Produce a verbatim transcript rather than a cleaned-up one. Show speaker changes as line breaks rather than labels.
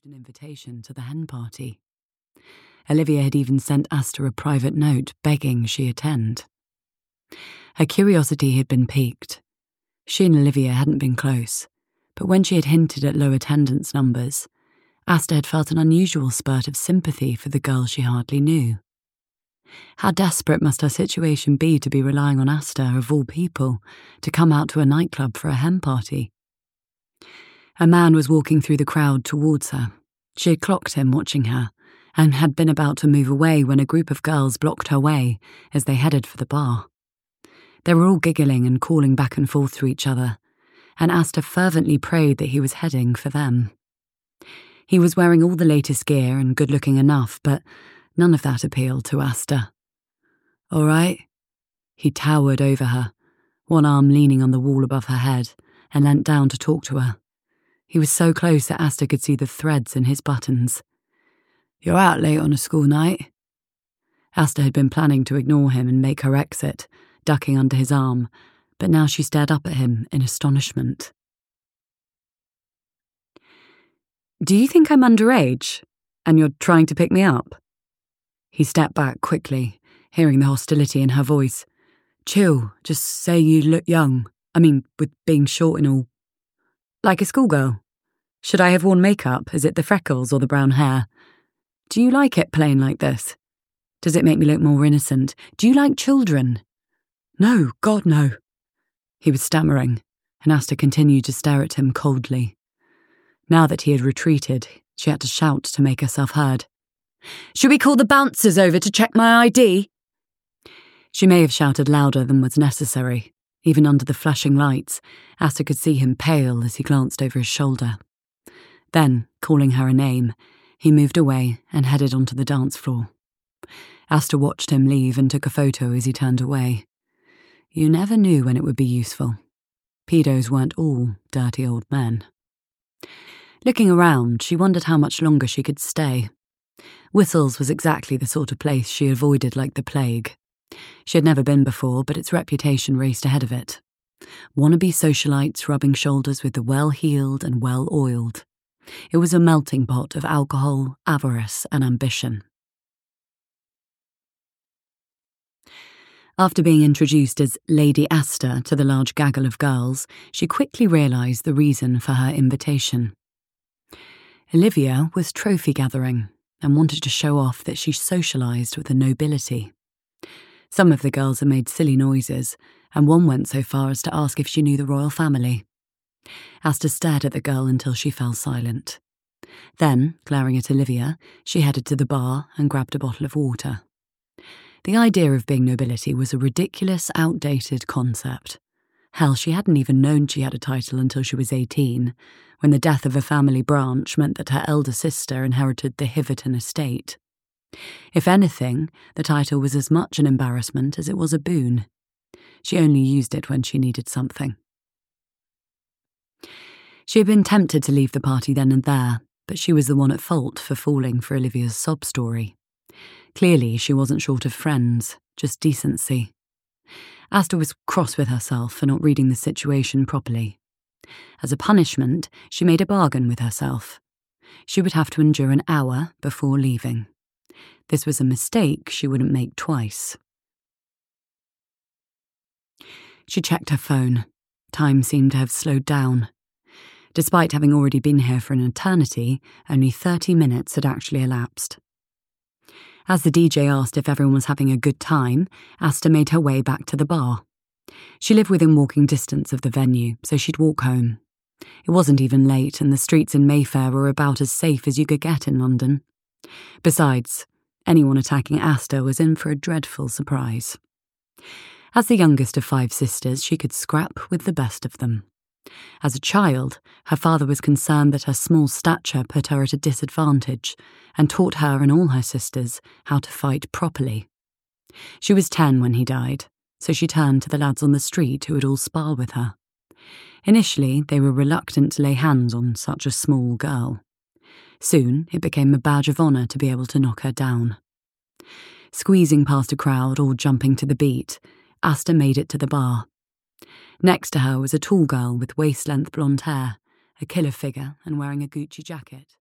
an invitation to the hen party. Olivia had even sent Asta a private note begging she attend. Her curiosity had been piqued. She and Olivia hadn't been close, but when she had hinted at low attendance numbers, Asta had felt an unusual spurt of sympathy for the girl she hardly knew. How desperate must her situation be to be relying on Asta, of all people, to come out to a nightclub for a hen party? A man was walking through the crowd towards her. She had clocked him watching her, and had been about to move away when a group of girls blocked her way as they headed for the bar. They were all giggling and calling back and forth to each other, and Asta fervently prayed that he was heading for them. He was wearing all the latest gear and good-looking enough, but none of that appealed to Asta. "All right?" He towered over her, one arm leaning on the wall above her head, and leant down to talk to her. He was so close that Asta could see the threads in his buttons. "You're out late on a school night?" Asta had been planning to ignore him and make her exit, ducking under his arm, but now she stared up at him in astonishment. "Do you think I'm underage, and you're trying to pick me up?" He stepped back quickly, hearing the hostility in her voice. "Chill, just say you look young. I mean, with being short and all. Like a schoolgirl. Should I have worn makeup? Is it the freckles or the brown hair? Do you like it plain like this? Does it make me look more innocent? Do you like children?" "No, God, no." He was stammering, and Asta continued to stare at him coldly. Now that he had retreated, she had to shout to make herself heard. "Should we call the bouncers over to check my I D?" She may have shouted louder than was necessary. Even under the flashing lights, Asta could see him pale as he glanced over his shoulder. Then, calling her a name, he moved away and headed onto the dance floor. Asta watched him leave and took a photo as he turned away. You never knew when it would be useful. Pedos weren't all dirty old men. Looking around, she wondered how much longer she could stay. Whistles was exactly the sort of place she avoided like the plague. She had never been before, but its reputation raced ahead of it. Wannabe socialites rubbing shoulders with the well-heeled and well-oiled. It was a melting pot of alcohol, avarice, and ambition. After being introduced as Lady Asta to the large gaggle of girls, she quickly realised the reason for her invitation. Olivia was trophy gathering and wanted to show off that she socialised with the nobility. Some of the girls had made silly noises, and one went so far as to ask if she knew the royal family. Asta stared at the girl until she fell silent. Then, glaring at Olivia, she headed to the bar and grabbed a bottle of water. The idea of being nobility was a ridiculous, outdated concept. Hell, she hadn't even known she had a title until she was eighteen, when the death of a family branch meant that her elder sister inherited the Hiverton estate. If anything, the title was as much an embarrassment as it was a boon. She only used it when she needed something. She had been tempted to leave the party then and there, but she was the one at fault for falling for Olivia's sob story. Clearly, she wasn't short of friends, just decency. Asta was cross with herself for not reading the situation properly. As a punishment, she made a bargain with herself. She would have to endure an hour before leaving. This was a mistake she wouldn't make twice. She checked her phone. Time seemed to have slowed down. Despite having already been here for an eternity, only thirty minutes had actually elapsed. As the D J asked if everyone was having a good time, Asta made her way back to the bar. She lived within walking distance of the venue, so she'd walk home. It wasn't even late, and the streets in Mayfair were about as safe as you could get in London. Besides, anyone attacking Asta was in for a dreadful surprise. As the youngest of five sisters, she could scrap with the best of them. As a child, her father was concerned that her small stature put her at a disadvantage and taught her and all her sisters how to fight properly. She was ten when he died, so she turned to the lads on the street who would all spar with her. Initially, they were reluctant to lay hands on such a small girl. Soon, it became a badge of honour to be able to knock her down. Squeezing past a crowd, all jumping to the beat, Asta made it to the bar. Next to her was a tall girl with waist-length blonde hair, a killer figure and wearing a Gucci jacket.